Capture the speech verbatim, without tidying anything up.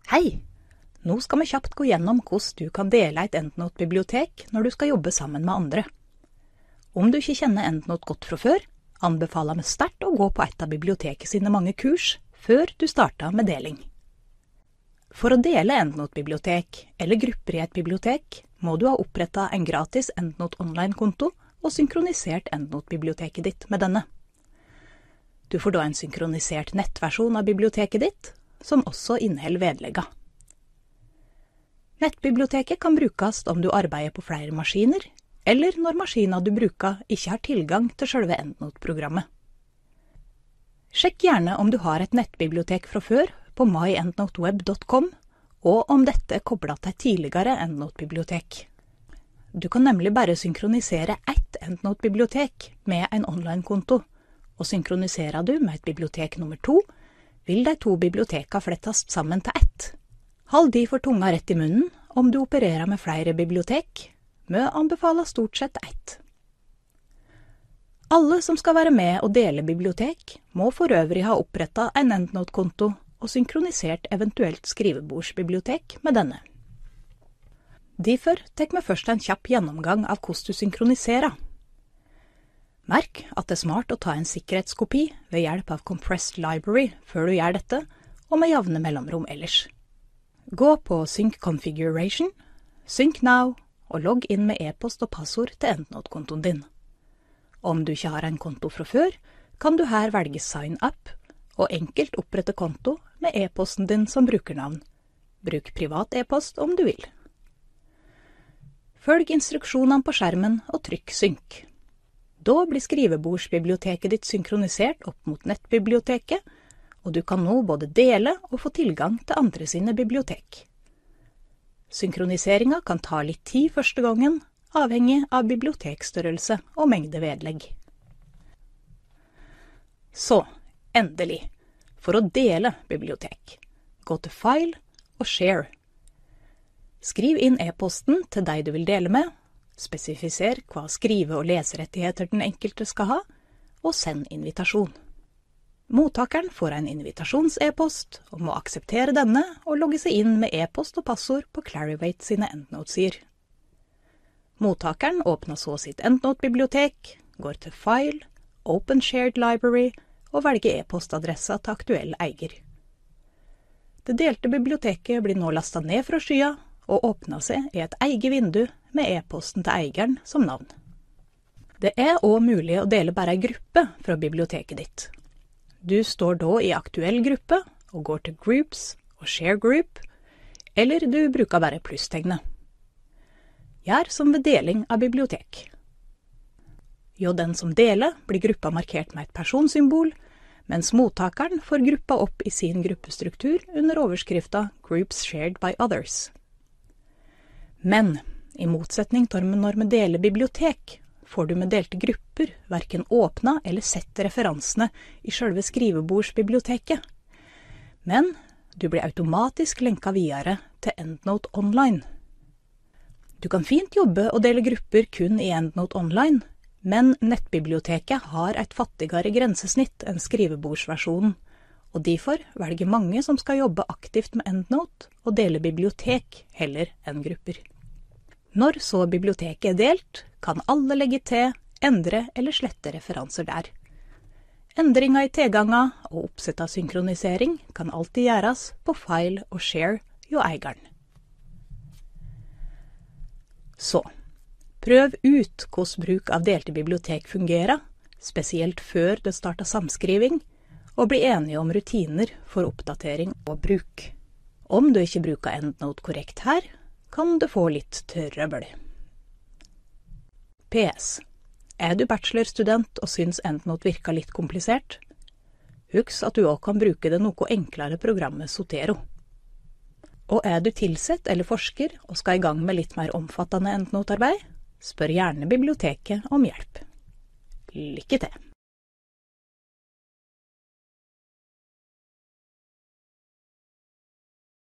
Hei! Nå skal vi kjapt gå gjennom hvordan du kan dele et EndNote-bibliotek når du skal jobbe sammen med andre. Om du ikke kjenner EndNote godt fra før, anbefaler vi sterkt å gå på et av biblioteket sine mange kurs før du starter med deling. For å dele EndNote-bibliotek eller grupper i et bibliotek, må du ha opprettet en gratis EndNote online-konto og synkronisert EndNote-biblioteket ditt med denne. Du får da en synkronisert nettversjon av biblioteket ditt, som også inneholder vedlegger. Nettbiblioteket kan brukes om du arbeider på flere maskiner, eller når maskinen du bruker ikke har tilgang til selve EndNote-programmet. Sjekk gjerne om du har et nettbibliotek fra før på my endnote web dot com, og om dette er koblet til et tidligere EndNote-bibliotek. Du kan nemlig bare synkronisere ett EndNote-bibliotek med en online-konto, og synkroniserer du med et bibliotek nummer to, vil de to biblioteka flettes sammen til ett. Hold de for tunga rett i munnen om du opererer med flere bibliotek, med å anbefale stort sett ett. Alle som skal være med og dele bibliotek, må for øvrig ha opprettet en EndNote-konto og synkronisert eventuelt skrivebordsbibliotek med denne. Derfor tek vi først en kjapp gjennomgang av hvordan du synkroniserer. Merk at det er smart å ta en sikkerhetskopi ved hjelp av Compressed Library før du gjør dette, og med jevne mellomrom ellers. Gå på Sync Configuration, Sync Now, og logg inn med e-post og passord til EndNote-kontoen din. Om du ikke har en konto fra før, kan du her velge Sign Up, og enkelt opprette konto med e-posten din som brukernavn. Bruk privat e-post om du vil. Følg instruksjonene på skjermen og trykk Synk. Da blir skrivebordsbiblioteket ditt synkronisert opp mot nettbiblioteket, og du kan nå både dele og få tilgang til andre sine bibliotek. Synkroniseringen kan ta litt tid første gangen, avhengig av bibliotekstørrelse og mengde vedlegg. Så, endelig, for å dele bibliotek. Gå til File og Share. Skriv inn e-posten til deg du vil dele med, spesifiser hva skrive- og leserettigheter den enkelte skal ha, og send invitasjon. Mottakeren får en invitasjons-e-post og må akseptere denne og logge seg inn med e-post og passord på Clarivate sine EndNote-sider. Mottakeren åpner så sitt EndNote-bibliotek, går til File, Open Shared Library og velger e-postadressa til aktuell eier. Det delte biblioteket blir nå lastet ned fra skya og åpner seg i et eget vindu med e-posten til eieren som navn. Det er også mulig å dele bare en gruppe fra biblioteket ditt. Du står da i aktuell gruppe og går til Groups og Share Group, eller du bruker bare plusstegnet. Gjør som ved deling av bibliotek. Jo, den som deler blir gruppa markert med et personsymbol, mens mottakeren får gruppa opp i sin gruppestruktur under overskrifta Groups Shared by Others. Men, i motsetning til når vi deler bibliotek, får du med delte grupper hverken åpna eller sett referansene i selve skrivebordsbiblioteket. Men du blir automatisk lenka videre til EndNote Online. Du kan fint jobbe og dele grupper kun i EndNote Online, men nettbiblioteket har et fattigere grensesnitt enn skrivebordsversjonen, og derfor velger mange som skal jobbe aktivt med EndNote og dele bibliotek heller enn grupper. Når så biblioteket er delt, kan alle legge til, endre eller slette referanser der. Endringer i tilganga og oppsett av synkronisering kan alltid gjøres på File og Share jo eieren. Så, prøv ut hvordan bruk av delte bibliotek fungerer, spesielt før det starter samskriving, og bli enige om rutiner for oppdatering og bruk. Om du ikke bruker EndNote korrekt her, kan du få litt trøbbel. P S. Er du bachelorstudent og syns EndNote virker litt komplisert? Husk at du også kan bruke det noe enklere programmet Zotero. Og er du tilsett eller forsker og skal i gang med litt mer omfattende EndNote-arbeid, spør gjerne biblioteket om hjelp. Lykke til!